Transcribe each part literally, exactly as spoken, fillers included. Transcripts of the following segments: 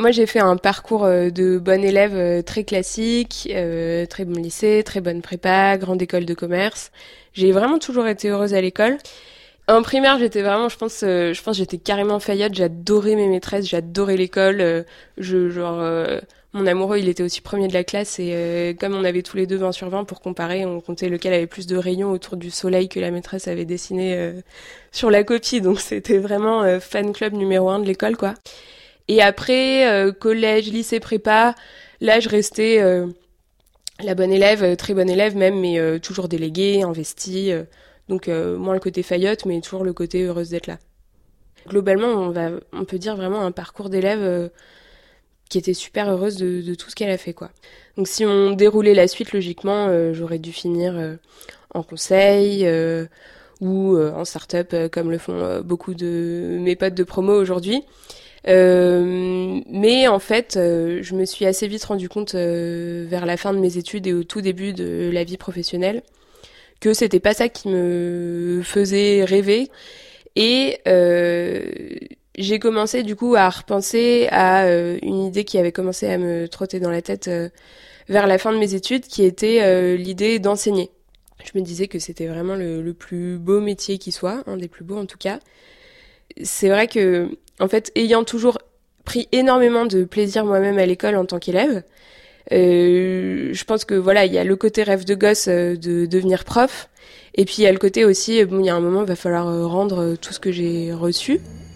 Moi, j'ai fait un parcours de bonne élève très classique, euh, très bon lycée, très bonne prépa, grande école de commerce. J'ai vraiment toujours été heureuse à l'école. En primaire, j'étais vraiment, je pense, euh, je pense, j'étais carrément faillotte. J'adorais mes maîtresses, j'adorais l'école. Euh, je, genre, euh, mon amoureux, il était aussi premier de la classe et euh, comme on avait tous les deux vingt sur vingt pour comparer, on comptait lequel avait plus de rayons autour du soleil que la maîtresse avait dessiné euh, sur la copie. Donc c'était vraiment euh, fan club numéro un de l'école, quoi. Et après, euh, collège, lycée, prépa, là, je restais euh, la bonne élève, très bonne élève même, mais euh, toujours déléguée, investie. Euh, Donc euh, moins le côté faillotte, mais toujours le côté heureuse d'être là. Globalement, on va, on peut dire vraiment un parcours d'élève euh, qui était super heureuse de, de tout ce qu'elle a fait, quoi. Donc si on déroulait la suite logiquement, euh, j'aurais dû finir euh, en conseil euh, ou euh, en start-up, euh, comme le font euh, beaucoup de mes potes de promo aujourd'hui. Euh, mais en fait, euh, je me suis assez vite rendu compte euh, vers la fin de mes études et au tout début de la vie professionnelle que c'était pas ça qui me faisait rêver. Et euh, j'ai commencé du coup à repenser à euh, une idée qui avait commencé à me trotter dans la tête euh, vers la fin de mes études, qui était euh, l'idée d'enseigner. Je me disais que c'était vraiment le, le plus beau métier qui soit, un des plus beaux en tout cas. C'est vrai que, en fait, ayant toujours pris énormément de plaisir moi-même à l'école en tant qu'élève, Euh, je pense que voilà, il y a le côté rêve de gosse euh, de devenir prof, et puis il y a le côté aussi, bon, il y a un moment, il va falloir euh, rendre tout ce que j'ai reçu.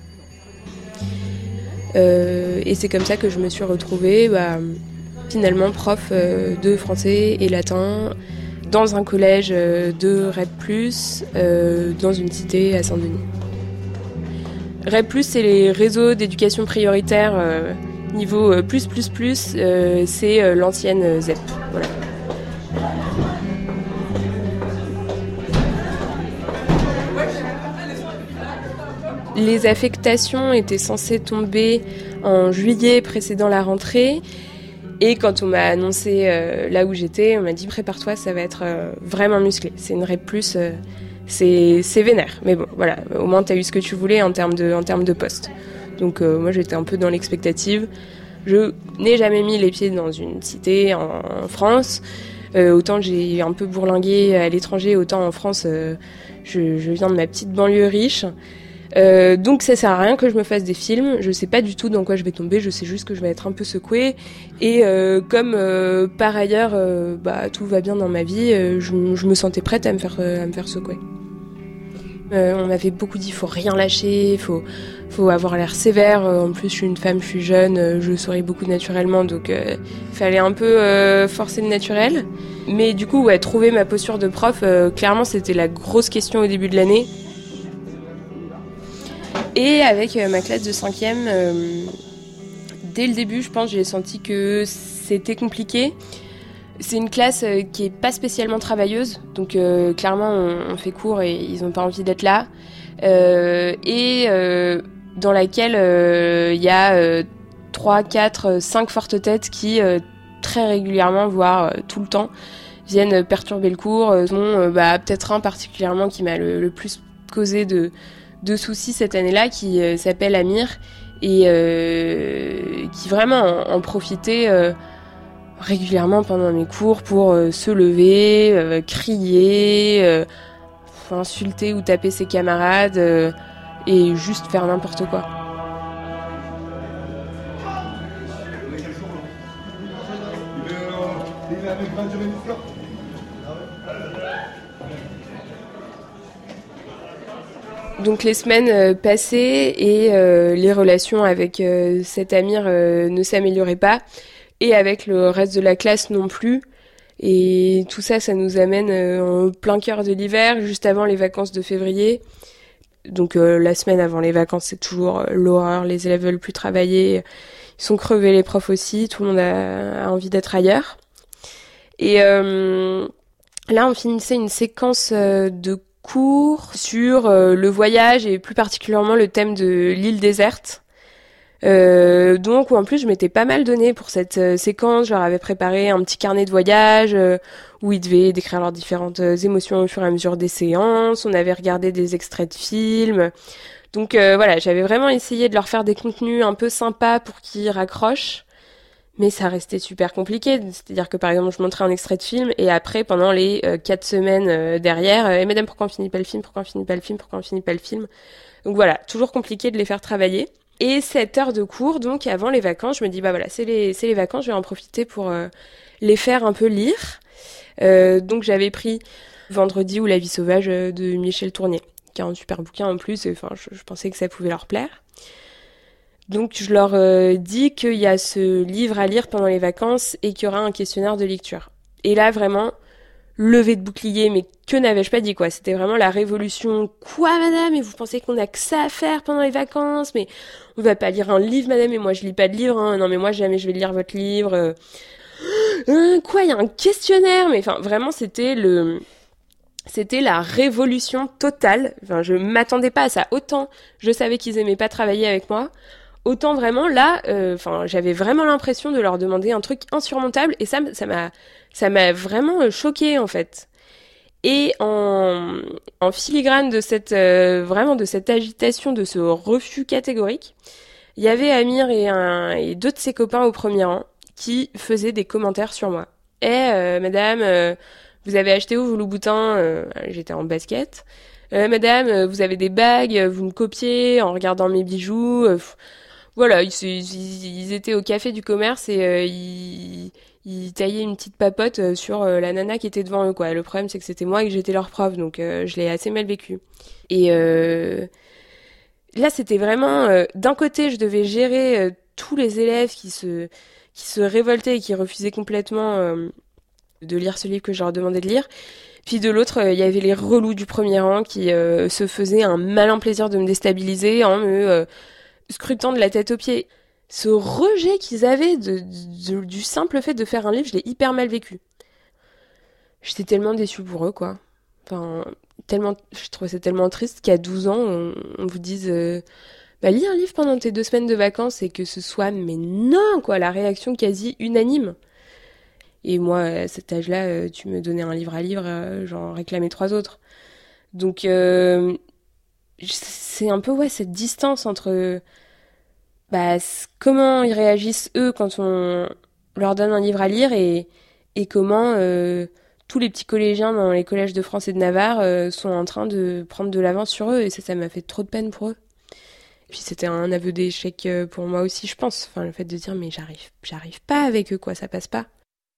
Euh, et c'est comme ça que je me suis retrouvée, bah, finalement prof euh, de français et latin dans un collège euh, de REP plus, euh, dans une cité à Saint-Denis. REP plus, c'est les réseaux d'éducation prioritaire. Euh, Niveau euh, plus plus plus, euh, c'est euh, l'ancienne euh, Z E P. Voilà. Les affectations étaient censées tomber en juillet précédant la rentrée. Et quand on m'a annoncé euh, là où j'étais, on m'a dit prépare-toi, ça va être euh, vraiment musclé. C'est une REP plus, euh, c'est, c'est vénère. Mais bon, voilà, au moins t'as eu ce que tu voulais en termes de, en termes de poste. Donc euh, moi j'étais un peu dans l'expectative. Je n'ai jamais mis les pieds dans une cité en, en France. Euh, autant j'ai un peu bourlingué à l'étranger, autant en France, euh, je, je viens de ma petite banlieue riche. Euh, donc ça sert à rien que je me fasse des films. Je sais pas du tout dans quoi je vais tomber. Je sais juste que je vais être un peu secouée. Et euh, comme euh, par ailleurs, euh, bah tout va bien dans ma vie, euh, je, je me sentais prête à me faire euh, à me faire secouer. Euh, on m'avait beaucoup dit faut rien lâcher, faut faut avoir l'air sévère. En plus, je suis une femme, je suis jeune, je souris beaucoup naturellement, donc euh, fallait un peu euh, forcer le naturel. Mais du coup, ouais, trouver ma posture de prof, euh, clairement, c'était la grosse question au début de l'année. Et avec euh, ma classe de cinquième, euh, dès le début, je pense, j'ai senti que c'était compliqué. C'est une classe euh, qui est pas spécialement travailleuse, donc euh, clairement, on, on fait cours et ils ont pas envie d'être là. Euh, et euh, dans laquelle il euh, y a euh, trois, quatre, cinq fortes têtes qui, euh, très régulièrement, voire euh, tout le temps, viennent perturber le cours. Euh, bon, euh, bah, peut-être un particulièrement qui m'a le, le plus causé de, de soucis cette année-là, qui euh, s'appelle Amir, et euh, qui vraiment en, en profitait euh, régulièrement pendant mes cours pour euh, se lever, euh, crier, euh, insulter ou taper ses camarades, euh, et juste faire n'importe quoi. Donc les semaines euh, passaient et euh, les relations avec euh, cet Amir euh, ne s'amélioraient pas, et avec le reste de la classe non plus. Et tout ça, ça nous amène euh, en plein cœur de l'hiver, juste avant les vacances de février. Donc euh, la semaine avant les vacances, c'est toujours euh, l'horreur. Les élèves veulent plus travailler, ils sont crevés, les profs aussi. Tout le monde a, a envie d'être ailleurs. Et euh, là, on finissait une séquence euh, de cours sur euh, le voyage et plus particulièrement le thème de l'île déserte. Euh, donc en plus je m'étais pas mal donné pour cette euh, séquence. Je leur avais préparé un petit carnet de voyage euh, où ils devaient décrire leurs différentes euh, émotions au fur et à mesure des séances. On avait regardé des extraits de films. Donc euh, voilà, j'avais vraiment essayé de leur faire des contenus un peu sympas pour qu'ils raccrochent. Mais ça restait super compliqué. C'est-à-dire que par exemple, je montrais un extrait de film et après, pendant les euh, quatre semaines euh, derrière, euh, et madame, pourquoi on finit pas le film? Pourquoi on finit pas le film? Pourquoi on finit pas le film? Donc voilà, toujours compliqué de les faire travailler. Et cette heure de cours, donc avant les vacances, je me dis bah voilà, c'est les c'est les vacances, je vais en profiter pour euh, les faire un peu lire. Euh, donc j'avais pris Vendredi ou La vie sauvage de Michel Tournier, qui est un super bouquin en plus. Enfin, je, je pensais que ça pouvait leur plaire. Donc je leur euh, dis qu'il y a ce livre à lire pendant les vacances et qu'il y aura un questionnaire de lecture. Et là vraiment, levée de bouclier, mais que n'avais-je pas dit quoi. C'était vraiment la révolution. Quoi madame, mais vous pensez qu'on a que ça à faire pendant les vacances? Mais on va pas lire un livre madame, et moi je lis pas de livre, hein. Non mais moi jamais je vais lire votre livre. Euh... Euh, quoi, il y a un questionnaire? Mais enfin vraiment c'était le... C'était la révolution totale. Enfin, je m'attendais pas à ça. Autant je savais qu'ils aimaient pas travailler avec moi, autant vraiment là, enfin, euh, j'avais vraiment l'impression de leur demander un truc insurmontable et ça, ça m'a, ça m'a vraiment choquée en fait. Et en, en filigrane de cette, euh, vraiment de cette agitation, de ce refus catégorique, il y avait Amir et, un, et deux de ses copains au premier rang qui faisaient des commentaires sur moi. Eh, euh, madame, euh, vous avez acheté où vos loups-boutins? euh, J'étais en basket. Euh, madame, euh, vous avez des bagues, vous me copiez en regardant mes bijoux. Euh, voilà, ils, ils, ils étaient au café du commerce et euh, ils, ils taillaient une petite papote euh, sur euh, la nana qui était devant eux, quoi. Le problème, c'est que c'était moi et que j'étais leur prof, donc euh, je l'ai assez mal vécu. Et euh, là, c'était vraiment... Euh, d'un côté, je devais gérer euh, tous les élèves qui se, qui se révoltaient et qui refusaient complètement euh, de lire ce livre que je leur demandais de lire. Puis de l'autre, il euh, y avait les relous du premier rang qui euh, se faisaient un malin plaisir de me déstabiliser en me... Euh, scrutant de la tête aux pieds. Ce rejet qu'ils avaient de, de, du simple fait de faire un livre, je l'ai hyper mal vécu. J'étais tellement déçue pour eux, quoi. Enfin, tellement, je trouvais ça tellement triste qu'à douze ans, on, on vous dise euh, bah, lis un livre pendant tes deux semaines de vacances et que ce soit, mais non, quoi, la réaction quasi unanime. Et moi, à cet âge-là, tu me donnais un livre à lire, j'en réclamais trois autres. Donc, euh, c'est un peu, ouais, cette distance entre bah, comment ils réagissent eux quand on leur donne un livre à lire et, et comment euh, tous les petits collégiens dans les collèges de France et de Navarre euh, sont en train de prendre de l'avance sur eux et ça, ça m'a fait trop de peine pour eux. Et puis c'était un aveu d'échec pour moi aussi, je pense. Enfin, le fait de dire mais j'arrive, j'arrive pas avec eux, quoi, ça passe pas.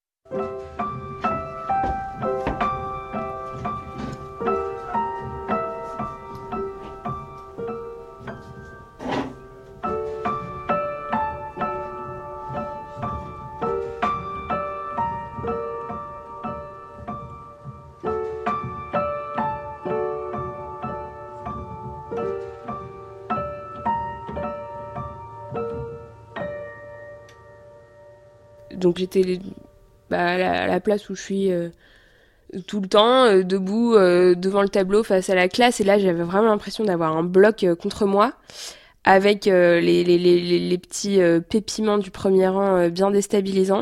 Donc j'étais bah, à, la, à la place où je suis euh, tout le temps, euh, debout euh, devant le tableau face à la classe. Et là, j'avais vraiment l'impression d'avoir un bloc euh, contre moi, avec euh, les, les, les, les petits euh, pépiments du premier rang euh, bien déstabilisants.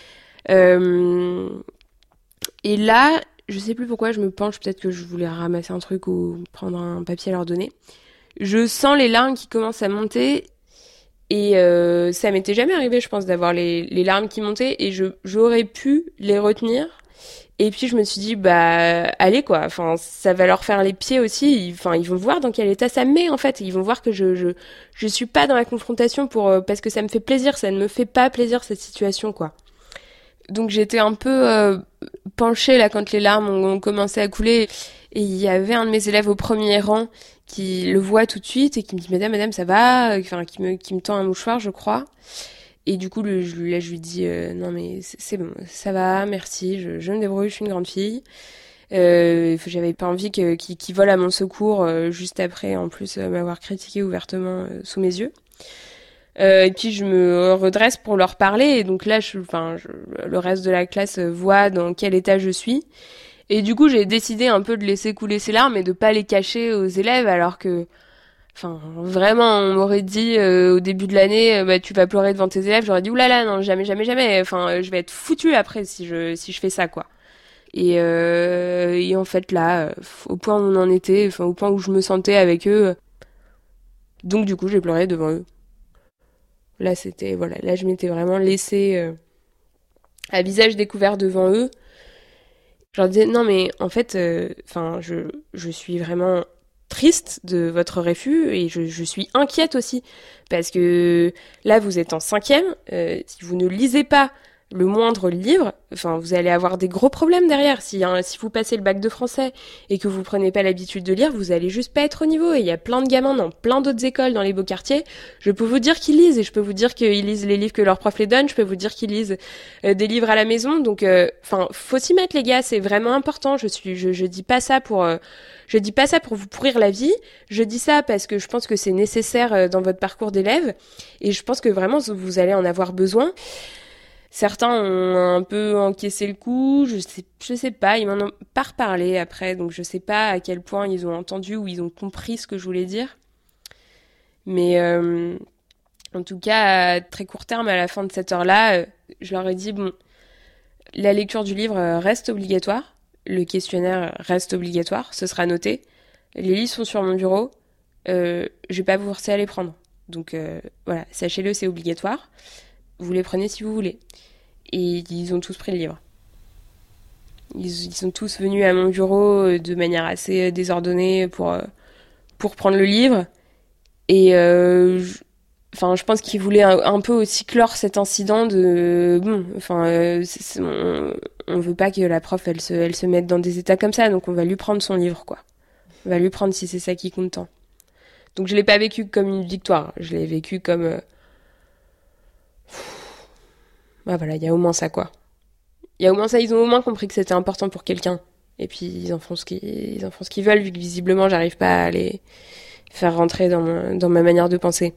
Euh, et là, je sais plus pourquoi je me penche, peut-être que je voulais ramasser un truc ou prendre un papier à leur donner. Je sens les larmes qui commencent à monter. Et euh, ça m'était jamais arrivé, je pense, d'avoir les, les larmes qui montaient et je j'aurais pu les retenir. Et puis je me suis dit bah allez quoi, enfin ça va leur faire les pieds aussi. Enfin ils, ils vont voir dans quel état ça me met en fait. Ils vont voir que je je je suis pas dans la confrontation pour euh, parce que ça me fait plaisir, ça ne me fait pas plaisir cette situation quoi. Donc j'étais un peu euh, penchée là quand les larmes ont, ont commencé à couler et il y avait un de mes élèves au premier rang qui le voit tout de suite et qui me dit madame madame ça va, enfin qui me qui me tend un mouchoir je crois. Et du coup le, je, là je lui dis euh, non mais c'est, c'est bon ça va merci je, je me débrouille je suis une grande fille. Euh, j'avais pas envie que qu'il, qu'il vole à mon secours euh, juste après en plus euh, m'avoir critiqué ouvertement euh, sous mes yeux. Euh, et puis je me redresse pour leur parler et donc là je, enfin je, le reste de la classe voit dans quel état je suis. Et du coup, j'ai décidé un peu de laisser couler ses larmes et de pas les cacher aux élèves, alors que, enfin, vraiment, on m'aurait dit euh, au début de l'année, euh, bah tu vas pleurer devant tes élèves. J'aurais dit oulala, non, jamais, jamais, jamais. Enfin, euh, je vais être foutue après si je si je fais ça, quoi. Et euh, et en fait là, euh, au point où on en était, enfin au point où je me sentais avec eux, Donc du coup, j'ai pleuré devant eux. Là, c'était voilà, là je m'étais vraiment laissée euh, à visage découvert devant eux. Je leur disais non mais en fait, enfin euh, je je suis vraiment triste de votre refus et je, je suis inquiète aussi parce que là vous êtes en cinquième, euh, si vous ne lisez pas le moindre livre, enfin vous allez avoir des gros problèmes derrière. Si, hein, si vous passez le bac de français et que vous prenez pas l'habitude de lire, vous allez juste pas être au niveau. Et il y a plein de gamins dans plein d'autres écoles dans les beaux quartiers. Je peux vous dire qu'ils lisent et je peux vous dire qu'ils lisent les livres que leur prof les donne. Je peux vous dire qu'ils lisent euh, des livres à la maison. Donc, enfin, euh, faut s'y mettre les gars, c'est vraiment important. Je suis, je, je dis pas ça pour, euh, je dis pas ça pour vous pourrir la vie. Je dis ça parce que je pense que c'est nécessaire euh, dans votre parcours d'élève et je pense que vraiment vous allez en avoir besoin. Certains ont un peu encaissé le coup, je sais, je sais pas, ils m'en ont pas reparlé après, donc je sais pas à quel point ils ont entendu ou ils ont compris ce que je voulais dire. Mais euh, en tout cas, à très court terme, à la fin de cette heure-là, euh, je leur ai dit, bon, la lecture du livre reste obligatoire, le questionnaire reste obligatoire, ce sera noté, les livres sont sur mon bureau, euh, je vais pas vous forcer à les prendre. Donc euh, voilà, sachez-le, c'est obligatoire. Vous les prenez si vous voulez. Et ils ont tous pris le livre. Ils, ils sont tous venus à mon bureau de manière assez désordonnée pour, pour prendre le livre. Et euh, je, enfin, je pense qu'ils voulaient un, un peu aussi clore cet incident de... Bon, enfin, euh, c'est, c'est, on, on veut pas que la prof, elle se, elle se mette dans des états comme ça, donc on va lui prendre son livre, quoi. On va lui prendre si c'est ça qui compte tant. Donc je l'ai pas vécu comme une victoire. Je l'ai vécu comme... Euh, bah voilà, il y a au moins ça, quoi. Il y a au moins ça, ils ont au moins compris que c'était important pour quelqu'un. Et puis ils en font ce qu'ils, ils en font ce qu'ils veulent, vu que visiblement j'arrive pas à les faire rentrer dans, mon, dans ma manière de penser.